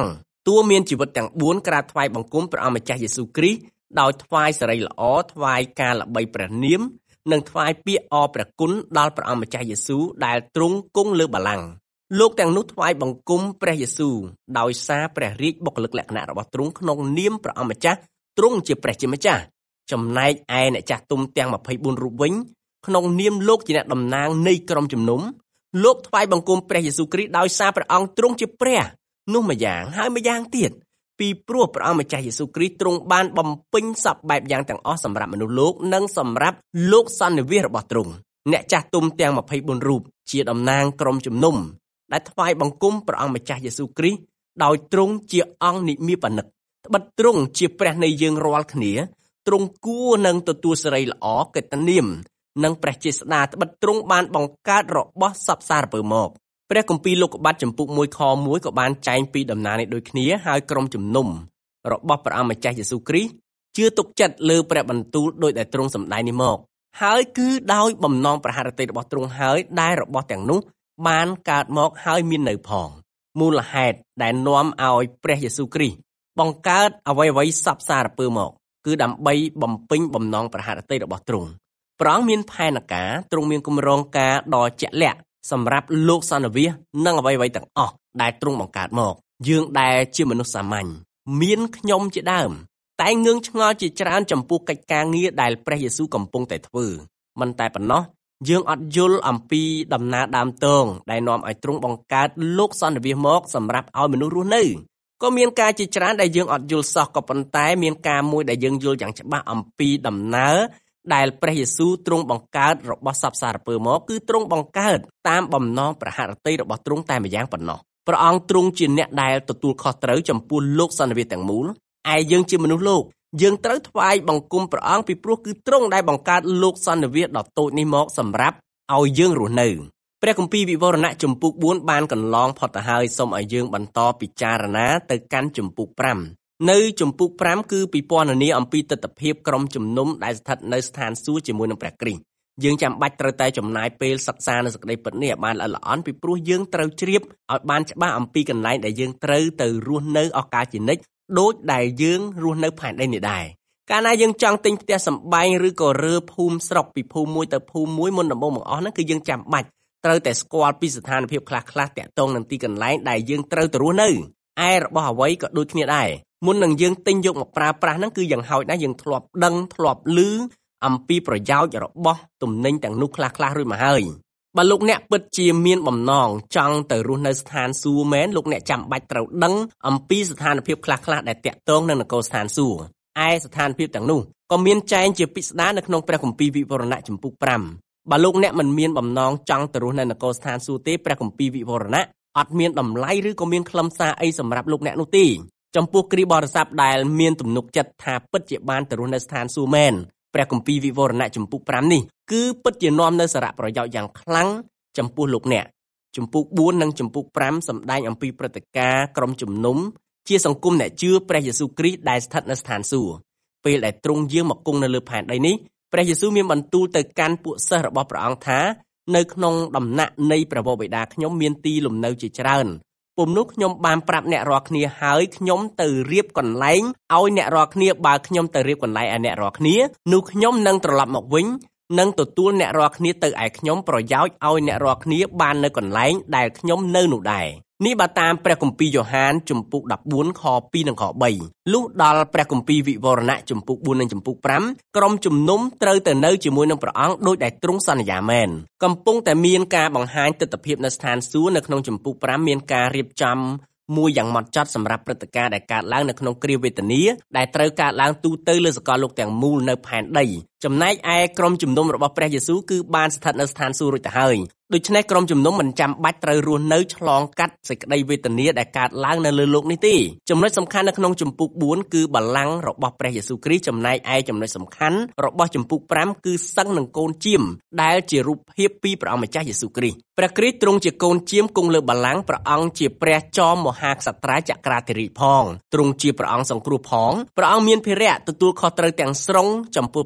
តួមានជីវិតទាំង4ក្រាបថ្វាយបង្គំព្រះអង្គម្ចាស់យេស៊ូវគ្រីស្ទដោយថ្វាយសិរីល្អថ្វាយការល្បីព្រះនាមនិងថ្វាយពាក្យអរព្រះគុណដល់ព្រះអង្គម្ចាស់យេស៊ូវដែលទ្រង់គង់លើបល្ល័ង្កលោកទាំងនោះថ្វាយបង្គំព្រះយេស៊ូវដោយសារព្រះរាជបុគ្គលិកលក្ខណៈរបស់ទ្រង់ក្នុងនាមព្រះអង្គម្ចាស់ទ្រង់ជាព្រះជាម្ចាស់ចំណែកឯអ្នកចាស់ទុំទាំង24រូបវិញក្នុងនាមលោកជាអ្នកតំណាងនៃក្រុមជំនុំលោកថ្វាយបង្គំព្រះយេស៊ូវគ្រីស្ទដោយសារព្រះអង្គទ្រង់ជាព្រះនោះម្យ៉ាងហើយម្យ៉ាងទៀតពីព្រោះព្រះអង្គម្ចាស់យេស៊ូវគ្រីស្ទទ្រង់បានបំពេញសពបែបយ៉ាងទាំងអស់សម្រាប់មនុស្សលោកនិងសម្រាប់លោកសន្និវាសរបស់ទ្រង់អ្នកចាស់ទុំទាំង24រូបជាតំណាងក្រុមជំនុំដែលថ្វាយបង្គំព្រះអង្គម្ចាស់យេស៊ូវគ្រីស្ទដោយទ្រង់ជាអង្គនិមិត្តនិកត្បិតទ្រង់ជាព្រះនៃយើងរាល់គ្នាទ្រង់គួរនឹងទទួលសេរីល្អកិត្តិនាមនិងព្រះជាស្ដាត្បិតទ្រង់បានបង្កើតរបស់សព្វសារពើមកព្រះគម្ពីរលោកុបាទចំពុក1ខ1ក៏បានចែងពីដំណើរនេះដូចគ្នាហើយក្រុមជំនុំរបស់ព្រះអង្គម្ចាស់យេស៊ូវគ្រីស្ទជឿទុកចិត្តលើព្រះបន្ទូលដោយដែលទ្រង់សម្ដែងនេះមកហើយគឺដោយបំណងប្រហារតីរបស់ទ្រង់ហើយដែលរបស់ទាំងនោះបានកើតមកហើយមាននៅផងមូលហេតុដែលនាំឲ្យព្រះយេស៊ូវគ្រីស្ទបង្កើតអ្វីសព្វសារពើមកគឺដើម្បីបំពេញបំណងប្រហារតីរបស់ទ្រង់ព្រះអង្គមានផែនការទ្រង់មានគម្រោងការដ៏ជាក់លាក់សម្រាប់លោកសន្និវាសនិងអ្វីៗទាំងអស់ដែលទ្រង់បង្កើតមកយើងដែលជាមនុស្សសាមញ្ញមានខ្ញុំជាដើមតែងងឿងឆ្ងល់ជាច្រើនចំពោះកិច្ចការងារដែលព្រះយេស៊ូវកំពុងតែធ្វើមិនតែប៉ុណ្ណោះយើងអត់យល់អំពីដំណើរដើមតងដែលនាំឲ្យទ្រង់បង្កើតលោកសន្និវាសមកសម្រាប់ឲ្យមនុស្សរស់នៅក៏មានការជាច្រើនដែលយើងអត់យល់សោះក៏ប៉ុន្តែមានការមួយដែលយើងយល់យ៉ាងច្បាស់អំពីដំណើរដែលព្រះយេស៊ូវទ្រង់បង្កើតរបស់សព្វសារពើមកគឺទ្រង់បង្កើតតាមបំណងប្រហារតីរបស់ទ្រង់តែម្យ៉ាងប៉ុណ្ណោះព្រះអង្គទ្រង់ជាអ្នកដែលទទួលខុសត្រូវចំពោះលោកសន្និវាសទាំងមូលឯយើងជាមនុស្សលោកយើងត្រូវថ្វាយបង្គំព្រះអង្គពីព្រោះគឺទ្រង់ដែលបង្កើតលោកសន្និវាសដ៏តូចនេះមកសម្រាប់ឲ្យយើងរស់នៅព្រះគម្ពីរវិវរណៈចំពុក4បានកន្លងផុតទៅហើយសូមឲ្យយើងបន្តពិចារណាទៅកាន់ចំពុក5នៅចំពុក5គឺពិពណ៌នាអំពីទិដ្ឋភាពក្រុមជំនុំដែលស្ថិតនៅស្ថានសួគ៌ជាមួយនឹងព្រះគ្រីស្ទយើងចាំបាច់ត្រូវតែចំណាយពេលសិក្សានៅសេចក្តីពិតនេះឲ្យបានល្អិតល្អន់ពីព្រោះយើងត្រូវជ្រាបឲ្យបានច្បាស់អំពីកន្លែងដែលយើងត្រូវទៅរស់នៅឱកាសជានិច្ចដូចដែលយើងរស់នៅផែនដីនេះដែរកាលណាយើងចង់ទិញផ្ទះសម្បែងឬក៏រើភូមិស្រុកពីភូមិមួយទៅភូមិមួយមុនដំបូងបង្អស់ហ្នឹងគឺយើងចាំបាច់ត្រូវតែស្គាល់ពីស្ថានភាពខ្លះៗតាក់ទងនឹងទីកន្លែងដែលយើងត្រូវទៅរស់នៅឯរបស់អ្វីក៏ដូចគ្នាដែរមុននឹងយើងទិញយកមកប្រើប្រាស់ហ្នឹងគឺយ៉ាងហោចណាស់យើងធ្លាប់ដឹងធ្លាប់ឮអំពីប្រយោជន៍របស់ទំនិញទាំងនោះខ្លះៗរួចមកហើយបើលោកអ្នកពិតជាមានបំណងចង់ទៅរស់នៅស្ថានសួគ៌មែនលោកអ្នកចាំបាច់ត្រូវដឹងអំពីស្ថានភាពខ្លះៗដែលតាក់ទងនឹងនគរស្ថានសួគ៌ឯស្ថានភាពទាំងនោះក៏មានចែងជាពិស្ដារនៅក្នុងព្រះគម្ពីរវិវរណៈចំពុក5បើលោកអ្នកមិនមានបំណងចង់ទៅរស់នៅនគរស្ថានសួគ៌ទេព្រះគម្ពីរវិវរណៈអត់មានតម្លៃឬក៏មានខ្លឹមសារអីសម្រាប់លោកអ្នកនោះទេចំពោះគ្រីស្ទបរិស័ទដែលមានទំនុកចិត្តថាពិតជាបានទៅរស់នៅស្ថានសួគ៌មែនព្រះគម្ពីរវិវរណៈចំពុក5នេះគឺពិតជានាំនៅសារៈប្រយោជន៍យ៉ាងខ្លាំងចំពោះលោកអ្នកចំពុក4និងចំពុក5សម្ដែងអំពីព្រឹត្តិការណ៍ក្រុមជំនុំជាសង្គមអ្នកជឿព្រះយេស៊ូវគ្រីស្ទដែលស្ថិតនៅស្ថានសួគ៌ពេលដែលទ្រង់យាងមកគង់នៅលើផែនដីនេះព្រះយេស៊ូវមានបន្ទូលទៅកាន់ពួកសិស្សរបស់ព្រះអង្គថានៅក្នុងដំណាក់នៃព្រះវរបិតាខ្ញុំមានទីលំនៅជាច្រើនពុំនោះខ្ញុំបានប្រាប់អ្នករាល់គ្នាហើយខ្ញុំទៅរៀបកន្លែងឲ្យអ្នករាល់គ្នាបើខ្ញុំទៅរៀបកន្លែងឲ្យអ្នករាល់គ្នានោះខ្ញុំនឹងត្រឡប់មកវិញនឹងទទួលអ្នករាល់គ្នាទៅឯខ្ញុំប្រយោជន៍ឲ្យអ្នករាល់គ្នាបាននៅកន្លែងដែលខ្ញុំនៅនោះដែរនេះបើតាមព្រះគម្ពីរយ៉ូហានជំពូក14ខ2និងខ3លុះដល់ព្រះគម្ពីរវិវរណៈជំពូក4និងជំពូក5ក្រុមជំនុំត្រូវទៅនៅជាមួយនឹងព្រះអង្គដោយដែលទ្រង់សន្យាមែនកំពុងតែមានការបង្ហាញទិដ្ឋភាពនៅស្ថានសួគ៌នៅក្នុងជំពូក5មានការរៀបចំមួយយ៉ាងម៉ត់ចត់សម្រាប់ព្រឹត្តិការណ៍ដែលកើតឡើងនៅក្នុងគ្រាវេទនាដែលត្រូវកើតឡើងទូទៅលើសកលលោកទាំងមូលនៅផែនដីចំណែកឯក្រុមជំនុំរបស់ព្រះយេស៊ូវគឺបានស្ថិតនៅស្ថានសួគ៌រួចទៅហើយដូច្នេះក្រុមជំនុំមិនចាំបាច់ត្រូវរស់នៅឆ្លងកាត់សេចក្តីវេទនាដែលកើតឡើងនៅលើលោកនេះទេចំណុចសំខាន់នៅក្នុងជំពូក4គឺបល្ល័ង្ករបស់ព្រះយេស៊ូវគ្រីស្ទចំណែកឯចំណុចសំខាន់របស់ជំពូក5គឺសឹងនឹងកូនជៀមដែលជារូបភាពពីព្រះអង្គម្ចាស់យេស៊ូវគ្រីស្ទព្រះគ្រីស្ទទ្រង់ជាកូនជៀមគង់លើបល្ល័ង្កព្រះអង្គជាព្រះចោមមហាក្សត្រាចក្រាធិរាជផងទ្រង់ជាព្រះអង្គសង្គ្រោះផងព្រះអង្គមានភារៈទទួលខុសត្រូវទាំងស្រុងចំពោះព្រឹត្តិការ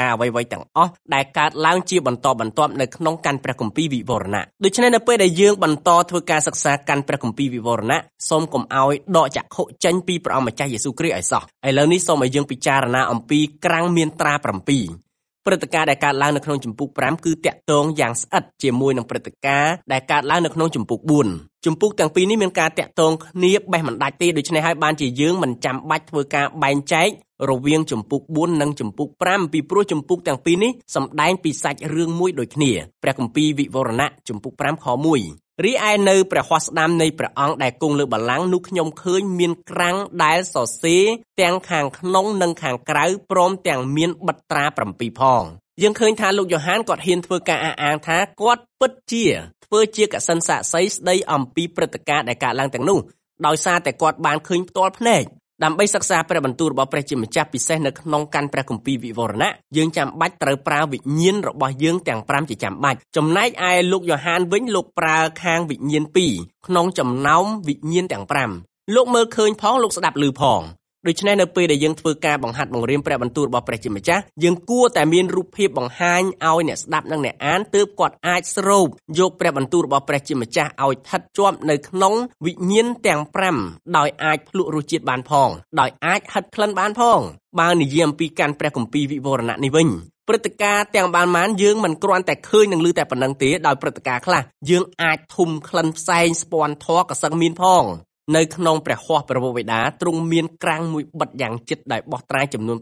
ការណ៍អ្វីៗទាំងអស់ដែលកើតឡើងជាបន្តបន្ទាប់នៅក្នុងកាន់ព្រះគម្ពីរវិវរណៈដូច្នេះនៅពេលដែលយើងបន្តធ្វើការសិក្សាកាន់ព្រះគម្ពីរវិវរណៈសូមកុំឲ្យដកចក្ខុចេញពីព្រះអង្គម្ចាស់យេស៊ូវគ្រីស្ទឲ្យសោះឥឡូវនេះសូមឲ្យយើងពិចារណាអំពីក្រាំងមានត្រា7ព្រឹត្តិការណ៍ដែលកើតឡើងនៅក្នុងជំពូក5គឺតាក់ទងយ៉ាងស្អិតជាមួយនឹងព្រឹត្តិការណ៍ដែលកើតឡើងនៅក្នុងជំពូក4ជំពូកទាំងពីរនេះមានការតាក់ទងគ្នាបេះមិនដាច់ទេដូច្នេះហើយបានជាយើងមិនចាំបាច់ធ្វើការបែងចែករវាងជំពូក4និងជំពូក5ពីព្រោះជំពូកទាំងពីរនេះសម្ដែងពីសាច់រឿងមួយដូចគ្នាព្រះគម្ពីរវិវរណៈជំពូក5ខ1រីឯនៅព្រះហស្តស្ដាំនៃព្រះអង្គដែលគង់លើបល្ល័ង្កនោះខ្ញុំឃើញមានក្រាំងដែលសរសេរទាំងខាងក្នុងនិងខាងក្រៅព្រមទាំងមានបិទត្រា7ផងយើងឃើញថាលោកយ៉ូហានគាត់ហ៊ានធ្វើការអះអាងថាគាត់ពិតជាធ្វើជាកសិណសាក្សីស្ដីអំពីព្រឹត្តិការណ៍ដែលកើតឡើងទាំងនោះដោយសារតែគាត់បានឃើញផ្ទាល់ភ្នែកដើម្បីសិក្សាព្រះបន្ទូលរបស់ព្រះជាម្ចាស់ពិសេសនៅក្នុងកាន់ព្រះគម្ពីរវិវរណៈយើងចាំបាច់ត្រូវប្រើវិញ្ញាណរបស់យើងទាំង5ជាចាំបាច់ចំណែកឯលោកយ៉ូហានវិញលោកប្រើខាងវិញ្ញាណ2ក្នុងចំណោមវិញ្ញាណទាំង5លោកមើលឃើញផងលោកស្ដាប់ឮផងដូច្នេះនៅពេលដែលយើងធ្វើការបង្ហាត់បង្រៀនព្រះបន្ទូលរបស់ព្រះជាម្ចាស់យើងគួរតែមានរូបភាពបង្ហាញឲ្យអ្នកស្ដាប់និងអ្នកអានទើបគាត់អាចស្រូបយកព្រះបន្ទូលរបស់ព្រះជាម្ចាស់ឲ្យស្ថិតជាប់នៅក្នុងវិញ្ញាណទាំង5ដោយអាចភ្លក់រសជាតិបានផងដោយអាចហិតក្លិនបានផងបើនិយាយអំពីកាន់ព្រះគម្ពីរវិវរណៈនេះវិញព្រឹត្តិការណ៍ទាំងបានយើងមិនគ្រាន់តែឃើញនឹងឮតែប៉ុណ្្នឹងទេដោយព្រឹត្តិការណ៍ខ្លះយើងអាចធុំក្លិនផ្សែងស្ពាន់ធម៌ក៏សឹងមានផងនៅក្នុងព្រះហស្ថព្រះវរបិតាទ្រង់មានក្រាំងមួយបិទយ៉ាងជិតដោយបោះត្រាចំនួន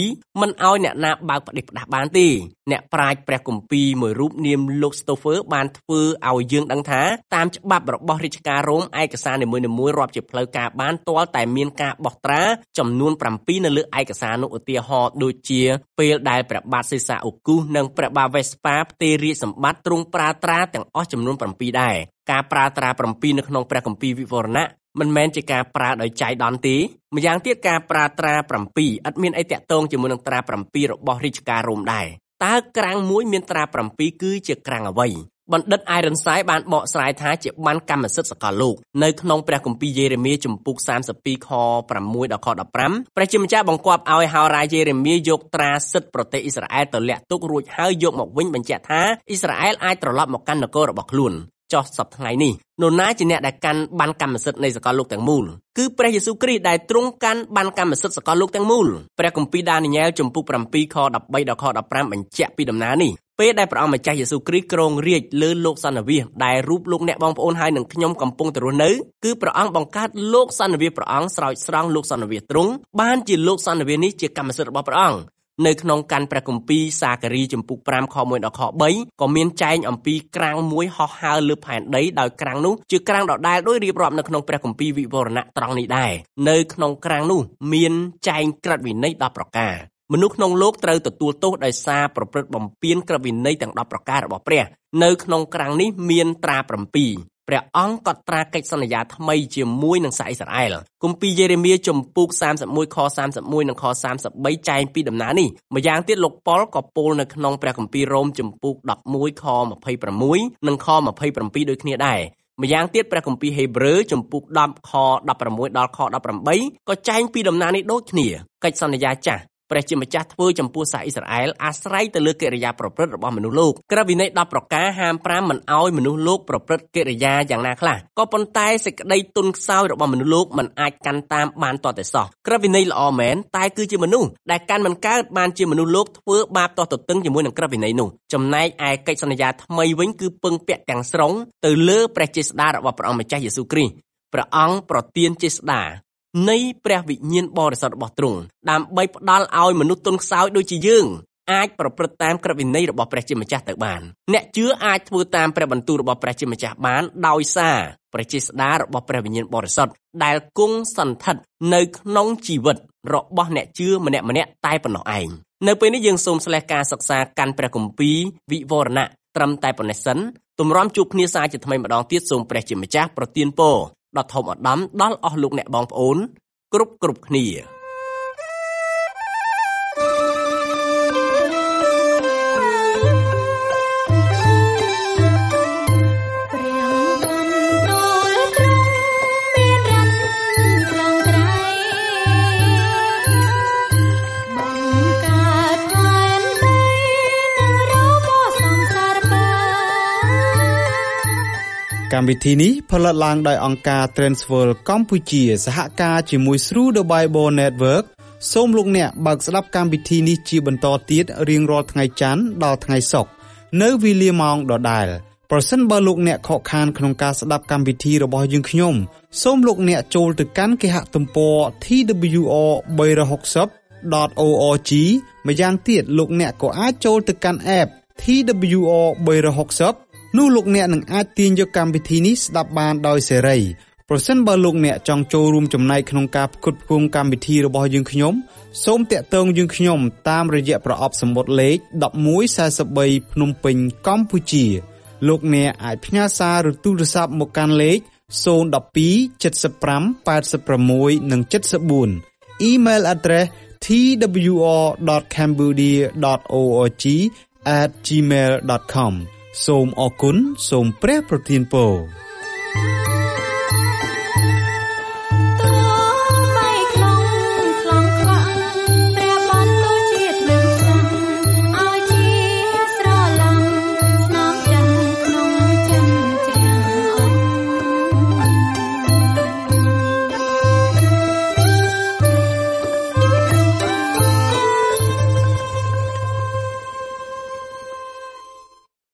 7មិនឲ្យអ្នកណាបើកផ្ដេសផ្ដាស់បានទេអ្នកប្រាជ្ញព្រះគម្ពីរមួយរូបនាមលោកស្តូហ្វឺបានធ្វើឲ្យយើងដឹងថាតាមច្បាប់របស់រាជការរ៉ូមឯកសារនីមួយៗរាប់ជាផ្លូវការបានទាល់តែមានការបោះត្រាចំនួន7នៅលើឯកសារនោះឧទាហរណ៍ដូចជាពេលដែលព្រះបាទសេសាអ៊ូគូសនិងព្រះបាទវេស្ប៉ាផ្ទេររាជសម្បត្តិទ្រង់ប្រើត្រាទាំងអស់ចំនួន7ដែរការប្រើត្រា7នៅក្នុងព្រះគម្ពីរវិវរណៈមិនមែនជាការប្រើដោយចៃដន្យទេម្យ៉ាងទៀតការប្រើត្រា7ឥតមានអីតាក់ទងជាមួយនឹងត្រា7របស់រាជការរ៉ូមដែរតើក្រាំងមួយមានត្រា7គឺជាក្រាំងអ្វីបណ្ឌិតអៃរ៉ុនសាយបានបកស្រាយថាជាបានកម្មសិទ្ធិសកលលោកនៅក្នុងព្រះគម្ពីរយេរេមៀជំពូក32ខ6ដល់ខ15ព្រះជាម្ចាស់បង្គាប់ឲ្យហោរាយេរេមៀយកត្រាសិទ្ធិប្រទេសអ៊ីស្រាអែលទៅលាក់ទុករួចហើយយកមកវិញបញ្ជាក់ថាអ៊ីស្រាអែលអាចត្រឡប់មកកាន់នគររបស់ខ្លួនចុះសប្តាហ៍ថ្ងៃនេះនរណាជាអ្នកដែលកាន់បានកម្មសិទ្ធិនៃសកលលោកទាំងមូលគឺព្រះយេស៊ូវគ្រីស្ទដែលទ្រង់កាន់បានកម្មសិទ្ធិសកលលោកទាំងមូលព្រះគម្ពីរដានីយ៉ែលជំពូក7ខ13ដល់ខ15បញ្ជាក់ពីដំណើរនេះពេលដែលព្រះអង្គម្ចាស់យេស៊ូវគ្រីស្ទគ្រងរាជ្យលើលោកសន្និវាសដែលរូបលោកអ្នកបងប្អូនហើយនឹងខ្ញុំកំពុងទៅរស់នៅគឺព្រះអង្គបង្កើតលោកសន្និវាសព្រះអង្គស្រោចស្រង់លោកសន្និវាសទ្រង់បានជាលោកសន្និវាសនេះជាកម្មសិទ្ធិរបស់ព្រះអង្គនៅក្នុងកាន់ព្រះគម្ពីរសាការីជំពូក5ខ1ដល់ខ3ក៏មានចែងអំពីក្រាំងមួយហោះហើរលើផែនដីដោយក្រាំងនោះជាក្រាំងដដែលដោយរៀបរាប់នៅក្នុងព្រះគម្ពីរវិវរណៈត្រង់នេះដែរនៅក្នុងក្រាំងនោះមានចែងក្រឹត្យវិន័យ10ប្រការមនុស្សក្នុងលោកត្រូវទទួលទោសដោយសារប្រព្រឹត្តបំពានក្រឹត្យវិន័យទាំង10ប្រការរបស់ព្រះនៅក្នុងក្រាំងនេះមានត្រា7ព្រះអង្គក៏ត្រាកិច្ចសន្យាថ្មីជាមួយនឹងសាសអ៊ីស្រាអែលគម្ពីរយេរេមៀជំពូក31ខ31និងខ33ចែងពីដំណើរនេះម្យ៉ាងទៀតលោកប៉ុលក៏ពោលនៅក្នុងព្រះគម្ពីររ៉ូមជំពូក11ខ26និងខ27ដូចគ្នាដែរម្យ៉ាងទៀតព្រះគម្ពីរហេព្រើរជំពូក10ខ16ដល់ខ18ក៏ចែងពីដំណើរនេះដូចគ្នាកិច្ចសន្យាចាស់ព្រះជាម្ចាស់ធ្វើចំពោះសាសអ៊ីស្រាអែលអាស្រ័យទៅលើកិរិយាប្រព្រឹត្តរបស់មនុស្សលោកក្រឹត្យវិន័យ10ប្រការហាម5មិនឲ្យមនុស្សលោកប្រព្រឹត្តកិរិយាយ៉ាងណាខ្លះក៏ប៉ុន្តែសេចក្តីទន់ខ្សោយរបស់មនុស្សលោកមិនអាចកាន់តាមបានទាល់តែសោះក្រឹត្យវិន័យល្អមែនតែគឺជាមនុស្សដែលកាន់មិនកើតបានជាមនុស្សលោកធ្វើបាបទាស់ទទឹងជាមួយនឹងក្រឹត្យវិន័យនោះចំណែកឯកិច្ចសន្យាថ្មីវិញគឺពឹងពាក់ទាំងស្រុងទៅលើព្រះចេស្តារបស់ព្រះអង្គម្ចាស់យេស៊ូវគ្រីស្ទព្រះអង្គប្រទានចេស្តានៃព្រះវិញ្ញាណបរិសុទ្ធរបស់ទ្រង់ដើម្បីផ្ដល់ឲ្យមនុស្សទន់ខ្សោយដូចជាយើងអាចប្រព្រឹត្តតាមក្រឹត្យវិន័យរបស់ព្រះជាម្ចាស់ទៅបានអ្នកជឿអាចធ្វើតាមព្រះបន្ទូលរបស់ព្រះជាម្ចាស់បានដោយសារព្រះចេស្តារបស់ព្រះវិញ្ញាណបរិសុទ្ធដែលគង់សន្ធិដ្ឋនៅក្នុងជីវិតរបស់អ្នកជឿម្នាក់ៗតែប៉ុណ្ណោះឯងនៅពេលនេះយើងសូមស្លេះការសិក្សាកាន់ព្រះគម្ពីរវិវរណៈត្រឹមតែប៉ុណ្ណេះសិនទម្រាំជួបគ្នាសាជាថ្មីម្ដងទៀតសូមព្រះជាម្ចាស់ប្រទានពរដ៏ធំឧត្តមដល់អស់លោកអ្នកបងប្អូនគ្រប់គ្នាបង្កើតផ្លែកម្មវិធីនេះផលិតឡើងដោយអង្គការ Transworld កម្ពុជាសហការជាមួយ Through the Bible Network សូមលោកអ្នកបើកស្ដាប់កម្មវិធីនេះជាបន្តទៀតរៀងរាល់ថ្ងៃច័ន្ទដល់ថ្ងៃសុក្រនៅវេលាម៉ោងដដែលប្រសិនបើលោកអ្នកខកខានក្នុងការស្ដាប់កម្មវិធីរបស់យើងខ្ញុំសូមលោកអ្នកចូលទៅកាន់គេហទំព័រ twr360.org ម្យ៉ាងទៀតលោកអ្នកក៏អាចចូលទៅកាន់ app TWR 360នោះលោកអ្នកនឹងអាចទាញយកកម្មវិធីនេះស្ដាប់បានដោយសេរីប្រសិនបើលោកអ្នកចង់ចូលរួមចំណែកក្នុងការផ្គត់ផ្គង់កម្មវិធីរបស់យើងខ្ញុំសូមតាក់ទងយើងខ្ញុំតាមរយៈប្រអប់សំបុត្រលេខ1143ភ្នំពេញកម្ពុជាលោកអ្នកអាចផ្ញើសារឬទូរស័ព្ទមកកាន់លេខ012 75 86 និង 74 Email address twr.cambodia.org@gmail.com សូមអរគុណសូមព្រះប្រទានពរ